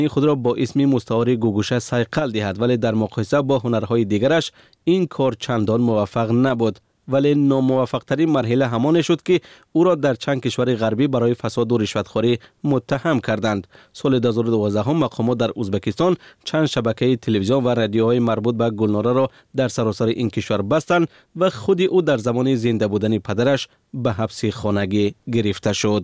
خود را با اسم مستعار گوگوشه صیقل دهد، ولی در مقایسه با هنرهای دیگرش این کار چندان موفق نبود. ولی ناموفق ترین مرحله همان شد که او را در چند کشور غربی برای فساد و رشوتخوری متهم کردند. سال 2012 مقامات در ازبکستان چند شبکه تلویزیون و رادیوهای مربوط به گلناره را در سراسر این کشور بستند و خود او در زمان زنده بودن پدرش به حبس خانگی گرفته شد.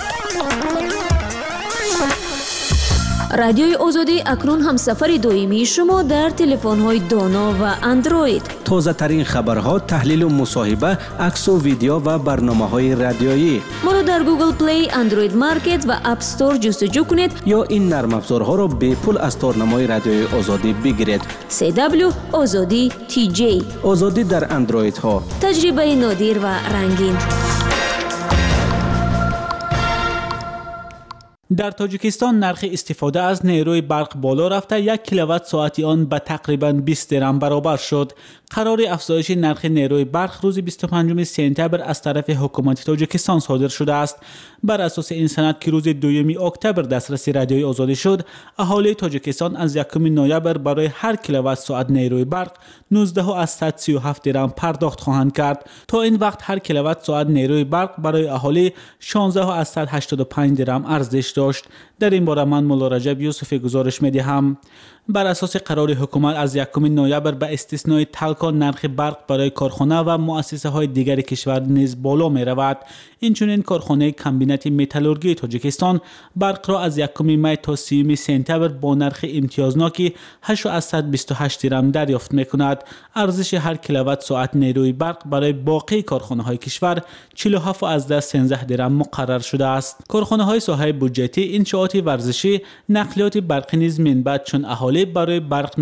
رادیوی آزادی اکنون هم سفر دائمی شما در تلفن‌های دانا و اندروید. تازه ترین خبرها، تحلیل و مصاحبه، عکس و ویدیو و برنامه‌های رادیویی. ما را در گوگل پلی، اندروید مارکت و اپ استور جستجو کنید یا این نرم افزارها را به پول از تارنمای رادیوی آزادی بگیرید. CW آزادی TJ. آزادی در اندروید ها. تجربه نادر و رنگین. در تاجیکستان نرخ استفاده از نیروی برق بالا رفته، 1 کیلووات ساعتی آن به تقریباً 20 درم برابر شد. قرار افزایش نرخ نیروی برق روز 25 سپتامبر از طرف حکومت تاجیکستان صادر شده است. بر اساس این سند که روز 2 اکتبر دسترسی رادیوی آزادی شد، اهالی تاجیکستان از 1 نوامبر برای هر کیلووات ساعت نیروی برق 19.137 درم پرداخت خواهند کرد. تا این وقت هر کیلووات ساعت نیروی برق برای اهالی 16.85 درم ارزش داشت. در این باره من مولا رجب یوسفی گزارش می‌دهم. بر اساس قرار حکومت از 1 نوامبر به استثنای تلکان نرخ برق برای کارخانه و مؤسسه‌های دیگر کشور نیز بالا می‌رود. اینچنین کارخانه کمبینت متالورژی تاجیکستان برق را از 1 می تا 30 سپتامبر با نرخ امتیازناکی 828 درم دریافت می‌کند. ارزش هر کیلووات ساعت نیروی برق برای باقی کارخانه‌های کشور 47.13 درم مقرر شده است. کارخانه‌های ساحه بودجتی، انشاءات ورزشی، نقلیات برقی نیز منبعث چون اهالی برای برق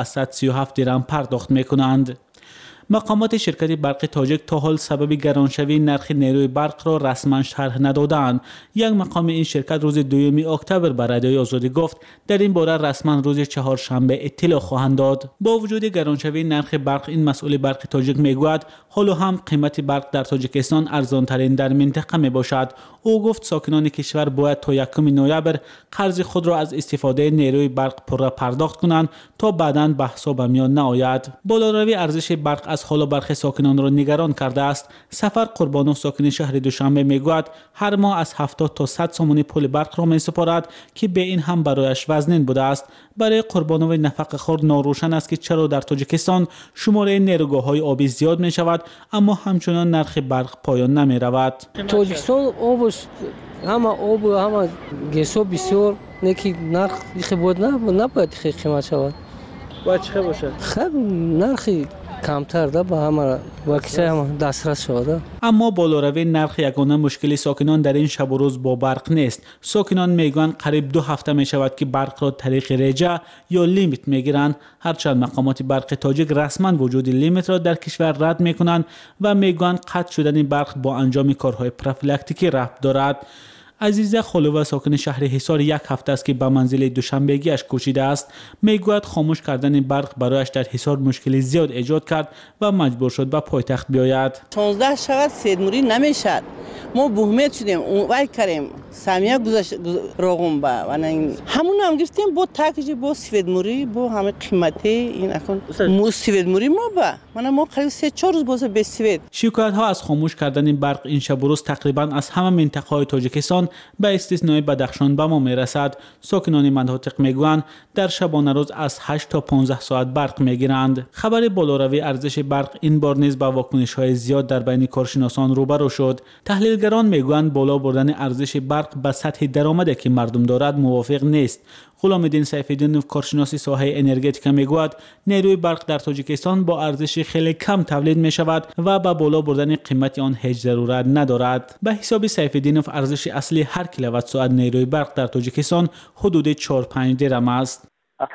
19.37 درم پرداخت می‌کنند. مقامات شرکت برق تاجیک تا حال سبب گرانشوی نرخ نیروی برق را رسما شرح ندادند. یک مقام این شرکت روز 2 اکتبر به رادیوی آزادی گفت در این باره رسما روز چهارشنبه اطلاع خواهند داد. با وجود گرانشوی نرخ برق، این مسئول برق تاجیک میگوید حالا هم قیمت برق در تاجیکستان ارزان ترین در منطقه می باشد. او گفت ساکنان کشور باید تا 1 نوامبر قرض خود را از استفاده نیروی برق پره پرداخت کنند تا بعداً بحث به میان نیاید. بالاروی ارزش برق از حال برخی ساکنان را نگران کرده است. سفر قربانو ساکن شهر دوشنبه میگوید هر ماه از 70 تا 100 سومونی پول برق را میسپارد که به این هم برایش وزنین بوده است. برای قربانو نفقه خور ناروشن است که چرا در تاجیکستان شماره نیروگاه‌های آبی زیاد می شود اما همچنان نرخ برق پایان نمی رود. تاجیکستان آب همه آب و همه گسو بسیار نکی نرخ بود نباید قیمت شود. باید چه باشه؟ خب نرخی کمتر ده با همه با کسی هم دسترس شده. اما بالاروی نرخ یگانه مشکل ساکنان در این شب و روز با برق نیست. ساکنان میگویند قریب 2 هفته می شود که برق را طریق رجا یا لیمیت میگیرند. هرچند مقامات برق تاجیک رسما وجود لیمیت را در کشور رد میکنند و میگویند قطع شدن برق با انجام کارهای پروفیلاکتیکی ربط دارد. عزیزه خلوه ساکن شهر حصار 1 هفته است که به منزل دوشنبگیش کوچیده است. میگوید خاموش کردن برق برایش در حصار مشکل زیاد ایجاد کرد و مجبور شد به پایتخت بیاید. 16 شغل سیدموری نمیشد. ما بهمت شدیم اون کردیم سامیه گذاشت روغم با و همون هم گرفتیم با تاکج با سیدموری با همه قیمتی این اکن مو سیدموری ما با ما قریب 3-4 روز واسه به سوید. شکایت ها از خاموش کردن برق این شب و روز تقریبا از همه منطقه های تاجیکستان به استثنای بدخشان به ما میرسد. ساکنان مناطق میگویند در شبانه روز از 8 تا 15 ساعت برق میگیرند. خبر بالاروی ارزش برق این بار نیز با واکنش های زیاد در بین کارشناسان روبرو شد. تحلیلگران میگویند بالا بردن ارزش برق به سطح درآمدی که مردم دارد موافق نیست. غلام الدین سیف‌الدین کارشناس ساحه انرژتیک میگوید نیروی برق در تاجیکستان با ارزش خیلی کم تولید می شود و با بالا بردن قیمت آن هیچ ضرورت ندارد. به حساب سیف‌الدین ارزش اصلی هر کیلووات ساعت نیروی برق در تاجیکستان حدود 4-5 درم است.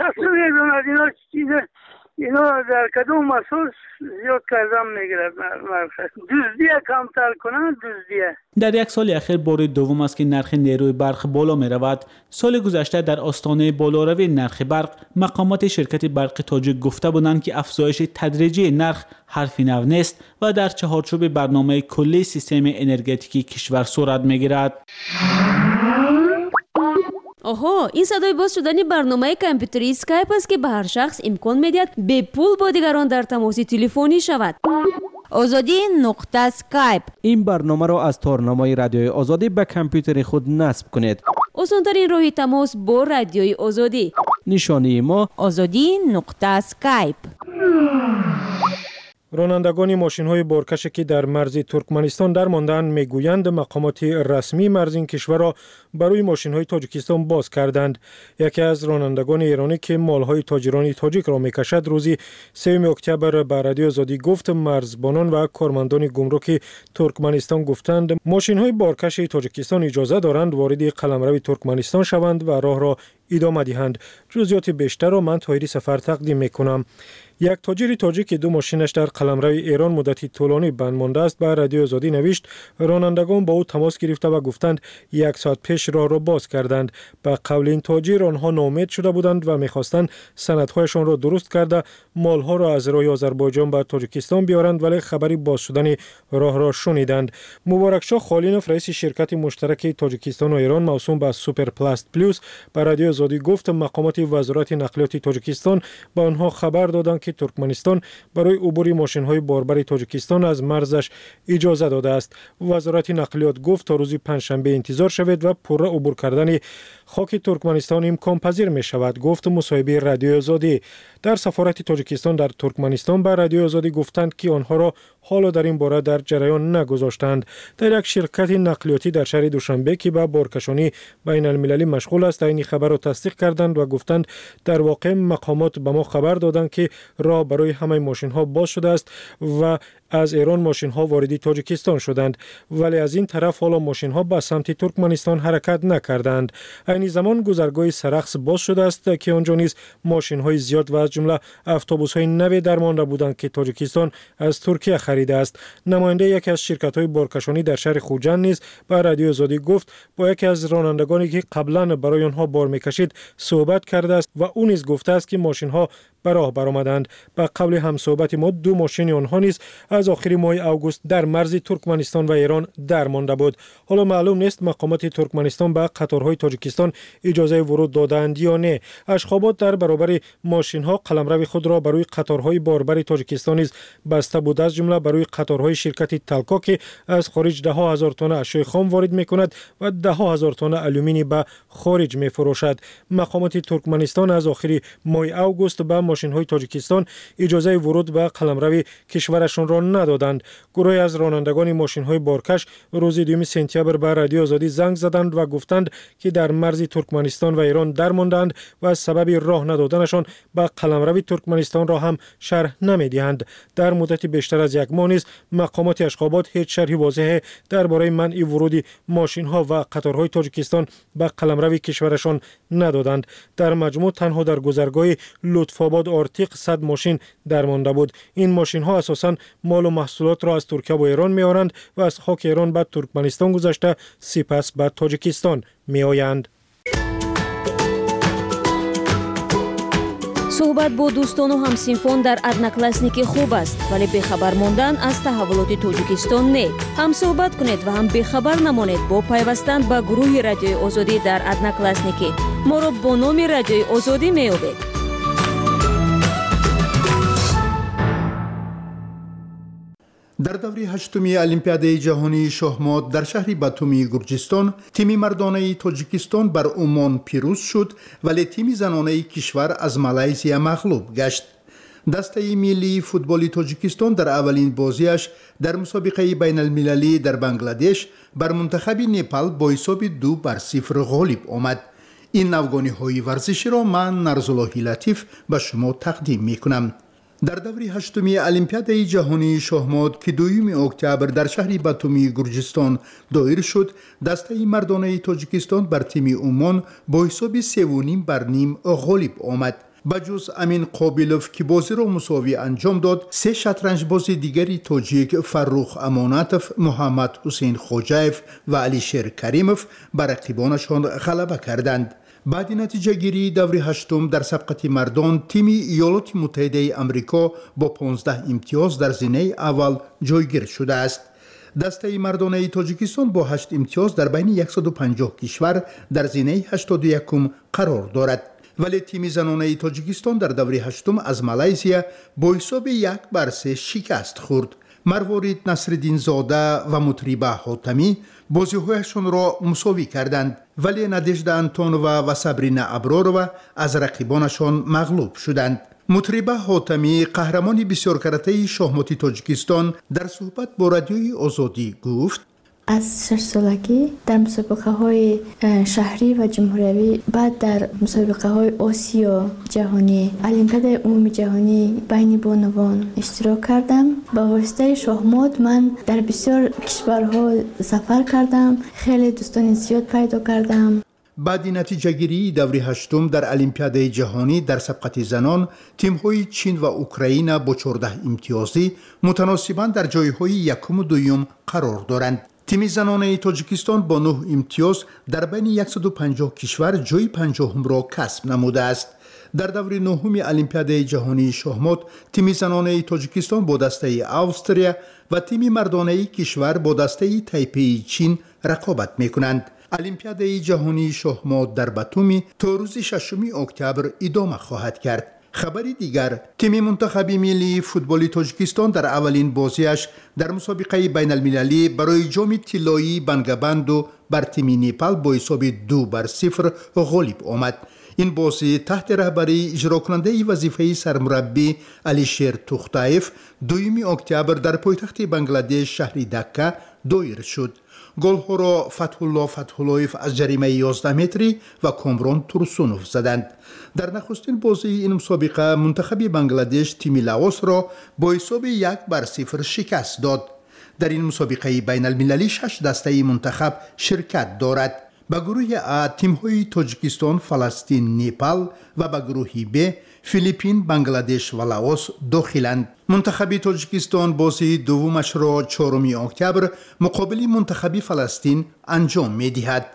اینا در کدوم مسئول زیاد کردم میگیرد دزدیه کمتر کنند دزدیه. در یک سال اخیر بار دوم است که نرخ نیروی برق بالا می رود. سال گذشته در آستانه بالاروی نرخ برق مقامات شرکت برق تاجیک گفته بودند که افزایش تدریجی نرخ حرفی نو نیست و در چهارچوب برنامه کلی سیستم انرژتیکی کشور صورت می گیرد. آها، این صدای باز شدن برنامه کامپیوتری اسکایپ است که به هر شخص امکان میدهد به پول با دیگران در تماس تلفنی شود. آزادی نقطه اسکایپ. این برنامه را از تارنمای رادیوی آزادی به کامپیوتر خود نصب کنید. آسان‌ترین راه تماس با رادیوی آزادی. نشانی ما آزادی نقطه اسکایپ. رانندگان ماشین‌های بارکش که در مرز ترکمنستان در ماندن میگویند مقامات رسمی مرز این کشور را برای ماشین‌های تاجیکستان باز کردند. یکی از رانندگان ایرانی که مال‌های تاجران تاجیک را میکشد روزی 3 اکتبر به رادیو آزادی گفت مرزبانان و کارمندان گمرک ترکمنستان گفتند ماشین‌های بارکش تاجیکستان اجازه دارند وارد قلمرو ترکمنستان شوند و راه را ادامه دهند. جزئیات بیشتر را من طاهری سفر تقدیم میکنم. یک تاجر تاجیک که 2 ماشینش در قلمرو ایران مدتی طولانی بند مانده است به رادیو آزادی نوشت رانندگان با او تماس گرفته و گفتند 1 ساعت پیش راه را باز کردند. به قول این تاجر آنها ناامید شده بودند و میخواستند سندهایشان را درست کرده مالها را از راه آذربایجان به تاجیکستان بیارند ولی خبری باز شدن راه را شنیدند. مبارکشاه خالینوف رئیس شرکت مشترک تاجیکستان و ایران موسوم به سوپر پلاست پلوس به رادیو آزادی گفت مقامات وزارت نقلیات تاجیکستان به آنها خبر دادند که ترکمنستان برای عبور ماشین‌های باربر تاجیکستان از مرزش اجازه داده است. وزارت نقلیات گفت تا روز پنجشنبه انتظار شود و پرره عبور کردن خاک ترکمنستان امکان پذیر می شود، گفت مصاحبه رادیو آزادی. در سفارت تاجیکستان در ترکمنستان به رادیو آزادی گفتند که آنها را حالا در این باره در جریان نگذاشتند. در یک شرکت نقلیاتی در شهر دوشنبه که به بارکشانی بین المللی مشغول است این خبر را تصدیق کردند و گفتند در واقع مقامات به ما خبر دادند که راه برای همه ماشین ها باز شده است و از ایران ماشین ها وارد تاجیکستان شدند ولی از این طرف حالا ماشین ها به سمت ترکمنستان حرکت نکردند. این زمان گذرگاه سرخس باز شده است که آنجا نیز ماشین های زیاد و از جمله اتوبوس های نو درمانده بودند که تاجیکستان از ترکیه خریده است. نماینده یکی از شرکت های بارکشانی در شهر خوجند نیز به رادیو آزادی گفت با یکی از رانندگانی که قبلا برای آنها بار میکشید صحبت کرده است و او نیز گفته است که ماشین ها به راه برآمدند. به قول همصحبت ما 2 ماشین آنها نیز از آخر ماه اوگوست در مرز ترکمنستان و ایران درمانده بود. حالا معلوم نیست مقامات ترکمنستان به قطارهای تاجیکستان اجازه ورود دادند یا نه. اشخابات در برابر ماشین ها قلمرو خود را برای قطارهای باربر تاجیکستان نیز بسته بود، از جمله برای قطارهای شرکت تلکا که از خارج 10,000 تن اشیاء خام وارد میکند و 10,000 تن آلومینی به خارج میفروشد. مقامات ترکمنستان از آخر ماه اوگوست به ماشین‌های تاجیکستان اجازه ورود به قلمرو کشورشان را ندادند. گروهی از رانندگان ماشین‌های بارکش روز 2 سپتامبر به رادیو آزادی زنگ زدند و گفتند که در مرز ترکمنستان و ایران درماندند و از سبب راه ندادنشان به قلمرو ترکمنستان را هم شرح نمی‌دهند. در مدت بیشتر از 1 ماه نیز مقامات اشخابات هیچ شرحی واضح درباره منع ورود ماشین‌ها و قطارهای تاجیکستان به قلمرو کشورشان ندادند. در مجموع تنها در گذرگاه لطف‌آباد آرتیق 100 ماشین درمانده بود. این ماشین ها اساساً مال و محصولات را از ترکیه و ایران می آورند و از خاک ایران به ترکمنستان گذشته سپس به تاجیکستان می آیند. صحبت با دوستان و همسینفان در ادناکلاسنیکی خوب است ولی بخبر ماندن از تحولات تاجیکستان نه. هم صحبت کنید و هم بخبر نمانید با پیوستن به گروه رادیوی آزادی در ادناکلاسنیکی. ما را با نام رادیوی آزادی می یابید. در دوره 8 المپیاد جهانی شاهمات در شهر باتومی گرجستان تیم مردانه تاجیکستان بر عمان پیروز شد ولی تیم زنانه کشور از مالزیا مغلوب گشت. دسته ملی فوتبال تاجیکستان در اولین بازیش در مسابقه بین المللی در بنگلادش بر منتخب نپال با حساب 2-0 غالب آمد. این نوگانی های ورزشی را من نرزاللهی لطیف به شما تقدیم می کنم. در دوره 8 المپیاد جهانی شاهمات که 2 اکتبر در شهر باتومی گرجستان دایر شد، دسته مردانه تاجیکستان بر تیم عمان با حساب 3-0 غالب آمد. بجز امین قابلوف که بازی را مساوی انجام داد، 3 شطرنج باز دیگری تاجیک فرخ امانتوف، محمد حسین خوجایف و علیشیر کریموف بر رقیبانشان غلبه کردند. بعد نتیجه گیری دوره 8 در سبقت مردان تیم ایالات متحده آمریکا با 15 امتیاز در زینه اول جایگیر شده است. دسته مردانه تاجیکستان با 8 امتیاز در بین 150 کشور در زینه 81 قرار دارد. ولی تیم زنانه تاجیکستان در دوره هشتم از مالزیا با حساب 1-3 شکست خورد. مروارید نصرالدین زاده و مطربه حاتمی بازی‌هایشان را مساوی کردند، ولی نادژدا انتونووا و سابرینا ابرارова از رقیبانشان مغلوب شدند. مطربه حاتمی قهرمان بسیار کرده شاهمات تاجیکستان در صحبت با رادیوی آزادی گفت: از 6 سالگی در مسابقه های شهری و جمهوری، بعد در مسابقه های آسیا جهانی، المپیاد عمومی جهانی بین بانوان اشتراک کردم. با واسطه شاهمات من در بسیار کشورها سفر کردم، خیلی دوستان زیاد پیدا کردم. بعد نتیجه گیری دوره هشتم در المپیاد جهانی در سبقت زنان، تیم‌های چین و اوکراین با 14 امتیازی متناسباً در جای‌های یکم و دوم قرار دارند. تیم زنانه تاجیکستان با 9 امتیاز در بین 150 کشور جای 50 را کسب نموده است. در دوره نهم المپیاد جهانی شاهمات، تیم زنانه تاجیکستان با دسته استرالیا و تیم مردانه کشور با دسته تایپی چین رقابت می‌کنند. المپیاد جهانی شاهمات در باتومی تا روز 6 اکتبر ادامه خواهد کرد. خبری دیگر، تیم منتخب ملی فوتبال تاجیکستان در اولین بازیش در مسابقه بین المللی برای جام طلایی بنگابندو بر تیم نیپال با حساب 2-0 غالب آمد. این بازی تحت رهبری اجرا کننده وظیفه سرمربی علیشیر توختایف 2 اکتبر در پایتخت بنگلادش شهر دکه دایر شد. گل‌ها را فتح‌اللهیف از جریمه 11 متری و کامران تورسونوف زدند. در نخستین بازی این مسابقه منتخب بنگلادش تیم لاوس را با حساب 1-0 شکست داد. در این مسابقه بین المللی 6 دسته منتخب شرکت دارد. به گروه A تیم‌های تاجیکستان، فلسطین، نیپال و به گروه B فیلیپین، بنگلادش و لاوس داخلند. منتخب تاجیکستان بازی دومش را 4 اکتبر مقابل منتخب فلسطین انجام می‌دهد.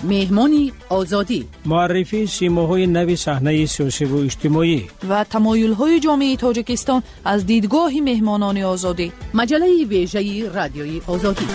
مهمانی آزادی، معرفی سیماهای نو صحنه سیاسی و اجتماعی و تمایل‌های جامعه تاجیکستان از دیدگاه مهمانان آزادی. مجله ویژه رادیوی آزادی.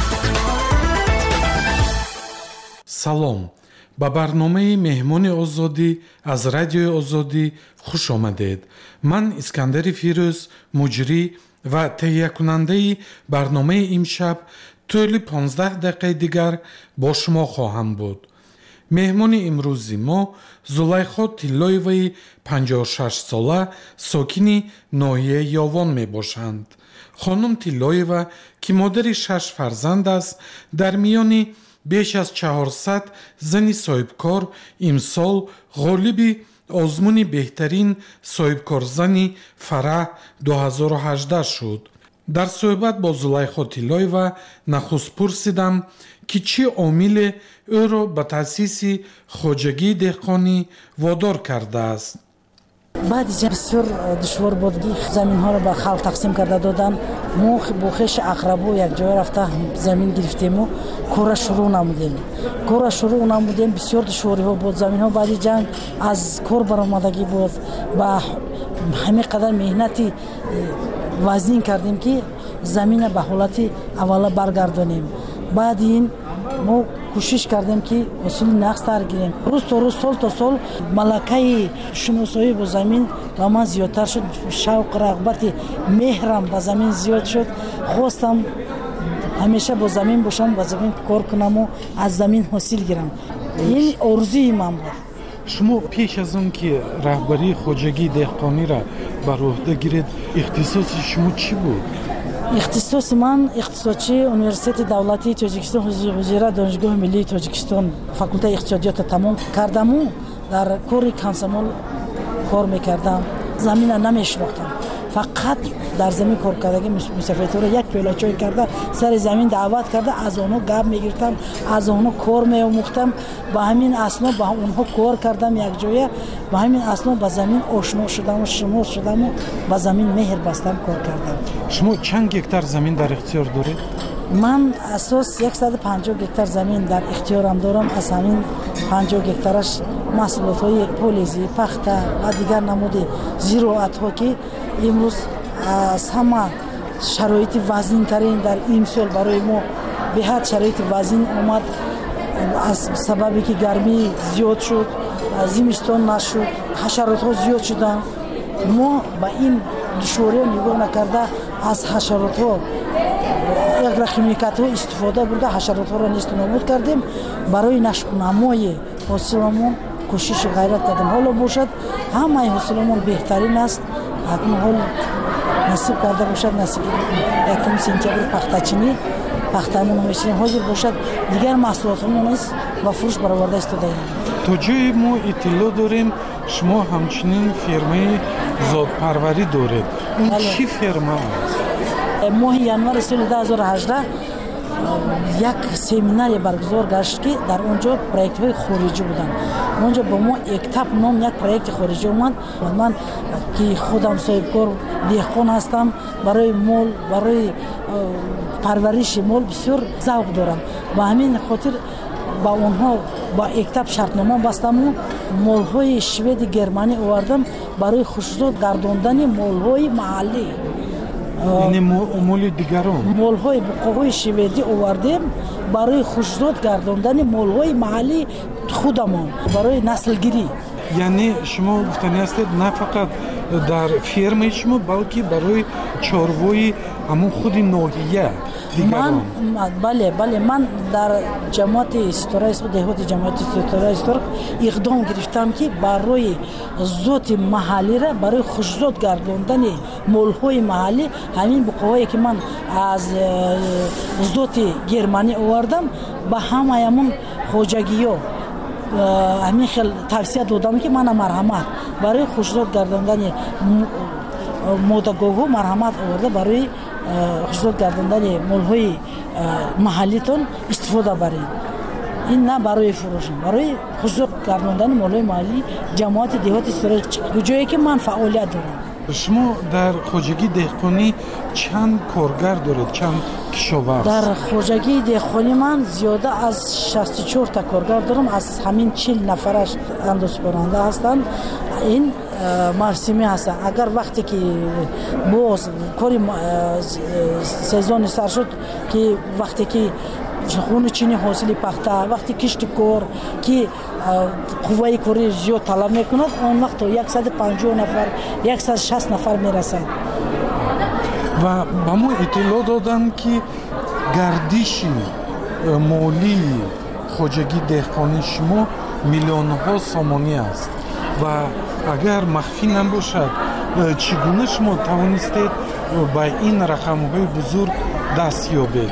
سلام، با برنامه مهمان آزادی از رادیوی آزادی خوش آمدید. من اسکندر فیروز، مجری و تهیه کننده برنامه امشب طول 15 دقیقه دیگر با شما خواهم بود. مهمان امروزی ما زلیخا تیلایوی 56 ساله ساکن ناحیه یاوان می باشند. خانم تیلایوا که مادر 6 فرزند است، در میان بیش از 400 زن صاحبکار امسال غالب آزمون بهترین صاحبکار زنی فرح 2018 شد. در صحبت با زلیخا تیلایوا نخست پرسیدم که چی عامل او را به تأسیس خواجگی دهقانی وادار کرده است. بعد بسیار دشوار بود که زمین ها را به خلق تقسیم کرده دادن. ما با خویش اقربا یک جای رفته زمین گرفتیم و کار شروع نمودیم. بسیار دشواری ها بود. زمین ها بعد جنگ از کار برآمدگی بود. با همین قدر مهنتی وزین کردیم که زمین به حالت اولا برگردانیم. بعد این ما کوشش کردیم که اصول نقص تر گیریم. روز تا روز، سال تا سال ملکه شناسایی با زمین تا من زیادتر شد. شوق رغبت مهرم با زمین زیاد شد. خواستم همیشه با زمین باشم، با زمین کار کنم و از زمین حاصل گیرم. این آرزوی من بود. شما پیش از اون که رهبری خواجگی دهقانی را بر عهده گیرید، اختصاص شما چی بود؟ اختصاص من اقتصادچی انیورسیت دولتی تاجیکستان، حضور دانشگاه ملی تاجیکستان، فاکولته اقتصادیات تمام کردم و در کار کانسمول کار میکردم. زمین نمیشناختم، فقط در زمین کار کردگی مسافرت را یک پیاله چای کرده سر زمین دعوت کرده، از اونها گپ میگرفتم، از اونها کار میآموختم. با همین اسناد با اونها کار کردم یک جایه. با همین اسناد با زمین آشنا شدم و شناس شدم و با زمین مهر بستم، کار کردم. شما چند گکتار زمین در اختیار دارید؟ من اساس 150 گکتار زمین در اختیارم دارم. از همین 50 گکتارش محصولات‌های پولیزی، پخته و دیگر نمود زراعت‌ها که امروز از همه شرایط وزین ترین در این سال برای ما به حد شرایط وزین اومد. از سببی که گرمی زیاد شد، زمستان نشد، حشرات‌ها زیاد شدن. ما با این دشواری نگاه نکرده از حشرات‌ها یک رقمیکات ها استفاده برده حشرات ها را نیست نابود کردیم. برای نشونمای حاصلمون کوشش غیرت کردیم. حالا باشد همه حاصلمون بهترین است. اکنون حال نصیب کرده باشد، نصیب یکم سنتیامبر پختچینی پختمون میشیم. حاضر باشد دیگر محصولاتمون است و فروش برآورده استفاده ایم. تا جای ما اطلاع داریم شما همچنین فرمه زادپروری دارید. اون چی فرمه است؟ ماه ینوار سال 2018 یک سمیناری برگزار گشت که در اونجا پروژه های خارجی بودن. اونجا با ما اکتاب نام یک پروژه خارجی اومد. من که خودم صاحبکار دهقان هستم، برای مال، برای پرورش مال بسیار ذوق دارم. با همین خاطر با اونها با اکتاب شرطنامه بستم و مال‌های شوید گرمانی آوردم برای خصوصات گرداندن مال‌های محلی. یعنی مال دیگران، مال‌های بقاهای شویدی آوردیم برای خصوصات گرداندن مال‌های محلی خودمان برای نسل گیری. یعنی شما گفتنی هستید نه فقط در فرم شما بلکه برای چاروای همون خود ناحیه دیگران. بله من در جماعت ستاره است، دهات جماعت ستاره است اقدام گرفتم که برای ذات محلی را برای خصوصات گرداندن مال‌های محلی همین بقاهایی که من از ذات گرمانی آوردم با همون خواجگی‌ها همین خیلی توصیه دادم که من مرحمت برای خصوصات گرداندن مادگاه مرحمت آورده برای خصوصات گرداندن مال‌های محلیتون استفاده برید. این نه برای فروش، برای خصوصات گرداندن مال‌های محلی جماعت دهات استراتژی جایی که من فعالیت دارم. شما در خواجگی دهقانی چند کارگر دارید؟ چند кишоварз. дар хоҷагии деҳқонӣ ман зиёда аз 64 та коргар дорам. Аз ҳамин 40 нафараш андозбаронда ҳастанд. ин мавсимӣ ҳастанд. агар вақте ки боз кори сезони сар шуд, ки вақте ки хуни чини ҳосили пахта, вақти кишти кор ки қувваи кори зиёд талаб мекунад, он вақт то 150 нафар 160 нафар мерасад. ва ба мо иттилоъ доданд ки гардиши молии хоҷагии деҳқонии шумо миллионҳо сомонӣ аст ва агар махфӣ набошад, чӣ гуна шумо тавонистед ба ин рақамҳои бузург даст ёбед?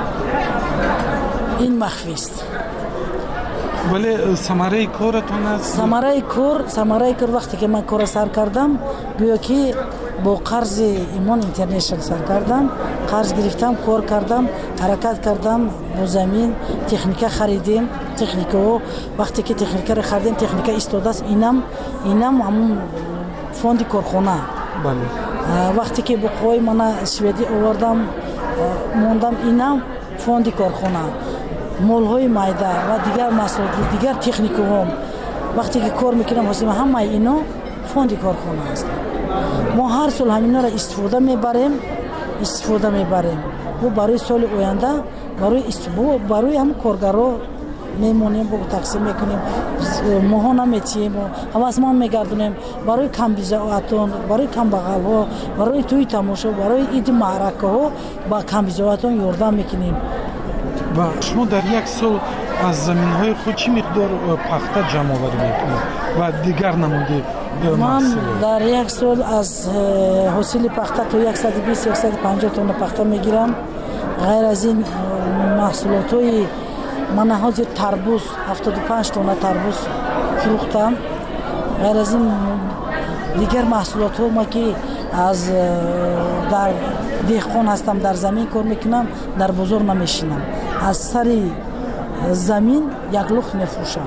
ин махфист. вале самараи коратон аст? Самараи кор вақте ки ман кора сар кардам, гӯё ки бо қарзи Имон International сар кардам, қарз гирифтам, кор кардам, ҳаракат кардам, бо замин техника харидем. Техникаҳо вақте ки техникаро харидем, техника истодааст. Инам ҳамун фонди корхона. бале. вақте ки буқои мана шведӣ овардам, мондам, инам фонди корхона. молҳои майда ва дигар маҳсулоти дигар техникаҳо вақте ки кор мекунам, ҳосима ҳамаи ино фонди корхона аст. мо ҳар сол ҳаминаро истифода мебарем. бо барои соли оянда барои ҳам коргаро мемонем, бо тақсим мекунем, моҳо наметием, ҳавасманд мегардонем барои камбизоатон, барои камбағалҳо, барои тӯи тамошо, барои иди маъракаҳо ба камбизоатон ёрдам мекунем. ва шумо дар як сол аз заминҳои худ чӣ миқдор пахта ҷамъоварӣ мекунед ва дигар намуди ман дар як сол аз ҳосили пахта то 120-150 тонна пахта мегирам. ғайр аз ин маҳсулотҳои мана ҳозир тарбуз 75 тонна тарбуз фурӯхтам. ғайр аз ин дигар маҳсулотҳо ма ки аз дар деҳқон ҳастам, дар замин кор мекунам, дар бозор намешинам. аз сари замин як лухт мефурӯшам.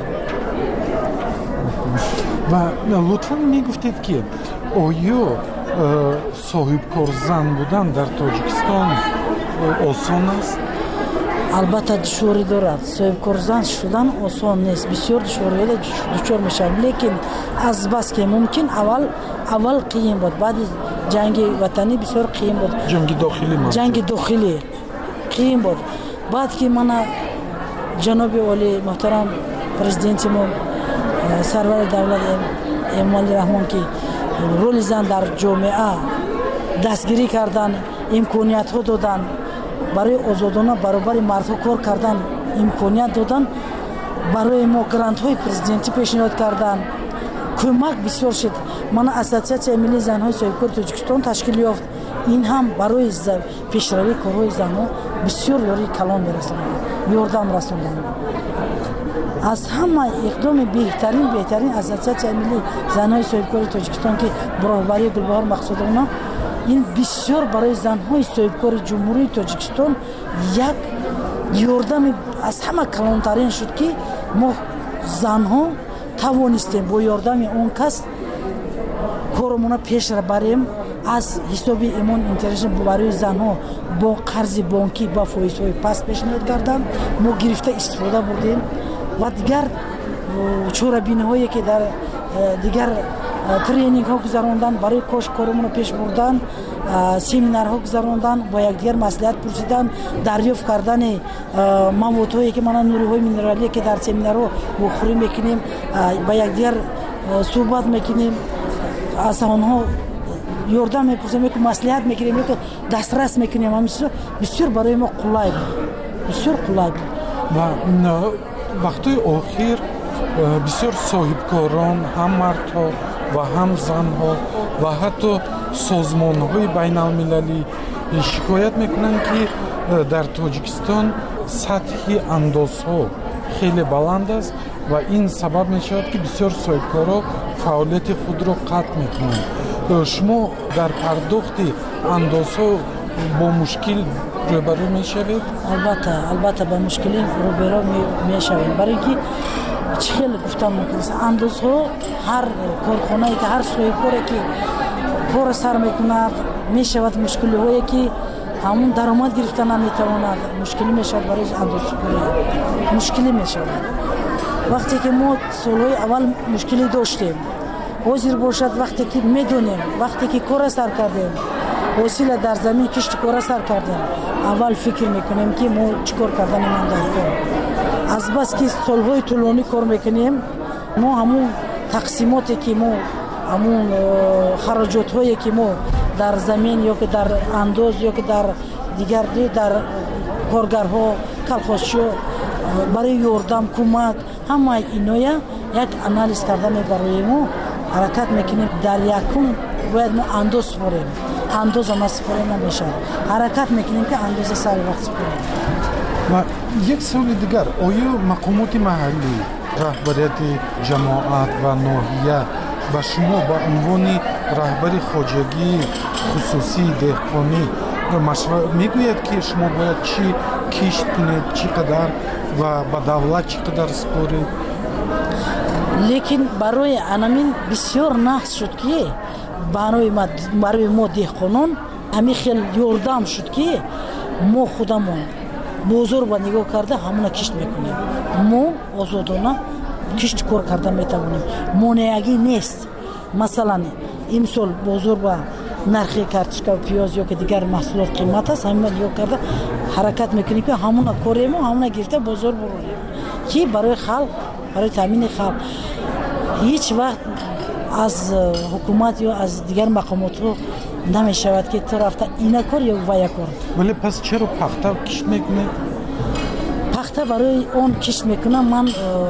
ва лутфан мегуфтед ки оё соҳибкорзан будан дар Тоҷикистон осон аст? албатта душворӣ дорад. соҳибкорзан шудан осон нест. бисёр душвориҳоро дучор мешавем. лекин азбаски мумкин аввал қиин буд. баъди ҷанги ватанӣ бисёр қиин буд. ҷанги дохилӣ қиин буд. баъд ки мана ҷаноби оли муҳтарам президенти мо сарвари давлат Эмомалӣ Раҳмон ки роли зан дар ҷомеа дастгирӣ кардан, имкониятҳо додан, барои озодона баробари мардҳо кор кардан имконият додан, барои мо грантҳои президентӣ пешниҳод кардан, кӯмак бисёр шуд. мана Ассотсиатсияи миллии занҳои соҳибкори Тоҷикистон ташкил ёфт. ин ҳам барои пешравии корҳои занҳо бисёр ёрии калон мерасонад, ёрдам расонданд. аз ҳама иқдоми беҳтарин Ассотсиатсияи миллии занҳои соҳибкори Тоҷикистон ки бо роҳбарии Гулбаҳор Мақсудовна, ин бисёр барои занҳои соҳибкори ҷумҳурии Тоҷикистон як ёрдами аз ҳама калонтарин шуд ки мо занҳо тавонистем бо ёрдами он кас коромона пешра барем. аз ҳисоби Имон International барои занҳо бо қарзи бонкӣ ба фоизҳои паст пешниҳод кардан, мо гирифта истифода бурдем ва дигар чорабиниҳое ки дар дигар тренингҳо гузаронданд, барои кош коромонро пеш бурдан, семинарҳо гузаронданд, бо якдигар маслиҳат пурсидан, дарёфт кардани маводҳое ки мана нуриҳои минералие ки дар семинарҳо вохӯрӣ мекунем, ба якдигар суҳбат мекунем, аз онҳо ёрдам мепурсем, ё маслиҳат мегирем, ё дастрас мекунем. ҳамисо бисёр барои мо қулай буд, бисёр қулай буд. ва вақтҳои охир бисёр соҳибкорон, ҳам мардҳо ва ҳам занҳо ва ҳатто созмонҳои байналмилалӣ шикоят мекунанд ки дар Тоҷикистон сатҳи андозҳо хеле баланд аст ва ин сабаб мешавад ки бисёр соҳибкорҳо фаъолияти худро қатъ мекунанд. шумо дар пардохти андозҳо бо мушкил рӯбарӯ мешавед? албатта ба мушкилӣ рӯбаро мешавем. барои ки чӣ хеле гуфтан мумкин аст, андозҳо ҳар корхонае ки ҳар соҳибкоре ки кор сар мекунад, мешавад мушкилиҳое ки همون درآمد گرفتن نمیتواند، مشکلی میشود برای اندوسپوری، مشکلی میشود. وقتی که ما سالهای اول مشکلی داشتیم، حاضر باشد وقتی که میدونیم، وقتی که کار سر کردیم، وسیله در زمین کشت کار سر کردیم، اول فکر میکنیم که ما چیکار کردن من داریم. از بس که سالهای طولانی کار میکنیم، ما همون تقسیماتی که ما همون خراجات هایی که ما در زمین یا که در انداز یا که در دیگر در کارگرها کلخاشی برای یاردم کمک همه اینا یک انالیز کردن برای ما حرکت میکنیم. در یکم باید ما انداز سپاریم، انداز هم سپاریم نمیشه، حرکت میکنیم که انداز سر وقت سپاریم. و یک سوال دیگر، آیا مقامات محلی، رهبریت جماعت و ناحیه و شما با عنوان رهبر خواجگی خصوصی دهقانی مشورت میگوید که شما باید چی کشت کنید، چقدر و با دولت چقدر سپارید؟ لیکن برای انامین بسیار نحس شد که برای ما دهقانان همین خیلی یاردم شد که ما خودمون بزرگ با نگاه کرده همون کشت میکنیم. ما آزادانه کشت کار کرده میتوانیم، مانعی نیست. مثلا این سال بزرگ با نرخ کارتشکا و پیاز یا که دیگر محصولات قیمت است، همین نگاه کرده حرکت میکنیم که همون کاریم و همون گرفته بزرگ بریم که برای خلق، برای تامین خلق. هیچ وقت از حکومت یا از دیگر مقامات رو نمیشود که تو رفته اینا کار یا ویا کار. ولی پس چرا پخته کشت میکنه؟ پخته برای اون کشت میکنم. من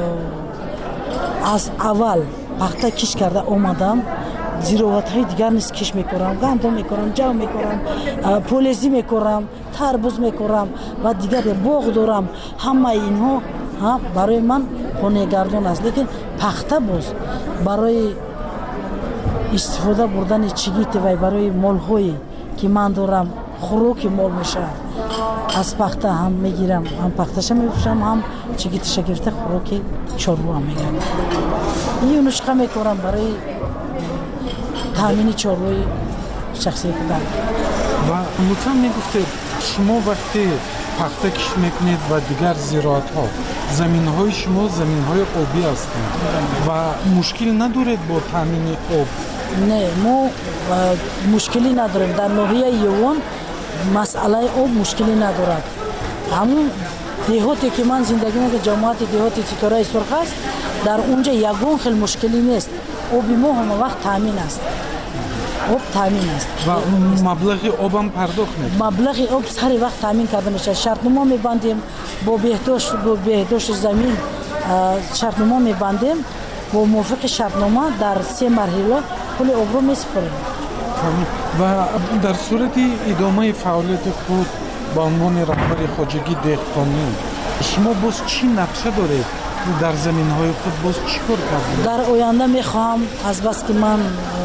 از اول پخته کشت کرده اومدم، زیروات های دیگر نیست کشت میکنم، گندم میکنم، جو میکنم، پولزی میکنم، تربوز میکنم و دیگر باغ دارم. همه اینها برای من خانه گردان است. لیکن پخته باز برای استفاده بردن چیگیت و برای مال هایی که من دارم خوراک مال میشه، از پخته هم میگیرم، هم پختش میفروشم، هم چیگیتش گرفته خوراک چاروا هم میگیرم. این نسخه میکنم برای تامین چاروی شخصی خودم. و لطفا میگفتید شما وقتی پخته کشت میکنید و دیگر زراعت ها، زمین های شما زمین های آبی هستند و مشکل ندارید با تامین آب؟ نه، ما مشکلی نداریم. در ناحیه یوان مسئله آب مشکلی ندارد. همون دهاتی که من زندگی میکنم، جماعت دهاتی ستاره سرخ است، در اونجا یگون خیلی مشکلی نیست. آب ما همه وقت تامین است. آب تامین است. و مبلغ آب هم پرداخت میکنید؟ مبلغ آب سر وقت تامین کرده میشه. شرطنامه میبندیم با بهداشت زمین، شرطنامه میبندیم با موافق شرطنامه در 3 مرحله پول آب رو میسپاریم. و در صورت ادامه فعالیت خود با عنوان رهبر خواجگی دهقانی، شما باز چی نقشه دارید در زمین های خود؟ باز چی کار کردید؟ در آینده میخوام از بس که من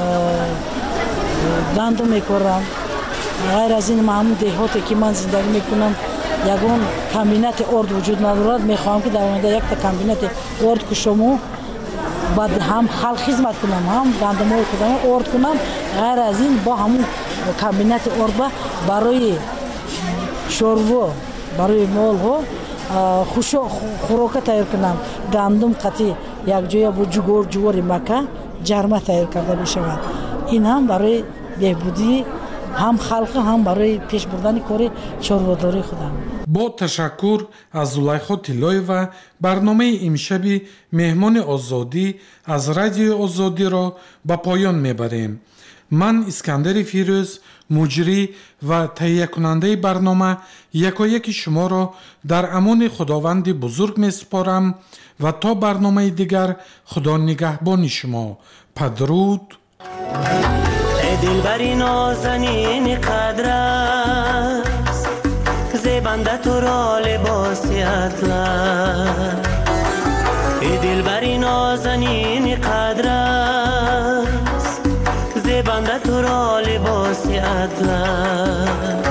گندم میکارم، غیر از این همون دهاتی که من زندگی میکنم یگان کمبینت ارد وجود ندارد. میخوام که در آینده یک تا کمبینت ارد کشم، بعد هم خلق خدمت کنم، هم گندم های خودم ارد کنم. غیر از این با همون کمبینت ارد برای شوروا، برای مال ها خوراک تیار کنم. گندم قطعی یک جای با جوار مکه جرمه تیار کرده بشود. این هم برای بهبودی هم خلق، هم برای پیش بردن کار چارواداری خودم. با تشکر از زلیخا طلایوا، برنامه امشبی مهمان آزادی از رادیو آزادی را به پایان میبریم. من اسکندر فیروز، مجری و تهیه کننده برنامه، یکایک شما را در امان خداوند بزرگ میسپارم و تا برنامه دیگر خدا نگهبان شما. پدرود. ای دلبری نازنین قدر است، زیبنده تو را لباسی اطلس. ای دلبری نازنین قدر است، زیبنده تو را لباسی اطلس.